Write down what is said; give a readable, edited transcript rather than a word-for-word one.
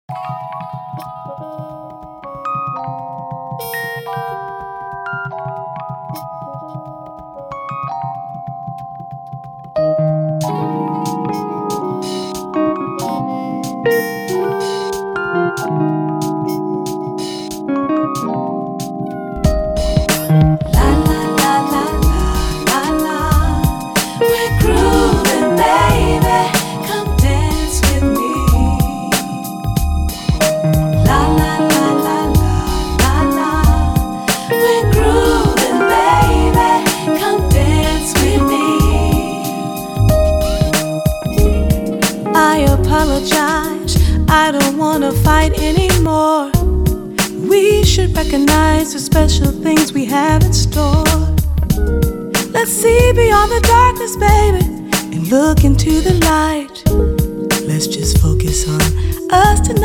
I don't wanna fight anymore. We should recognize the special things we have in store. Let's see beyond the darkness, baby, and look into the light. Let's just focus on us tonight.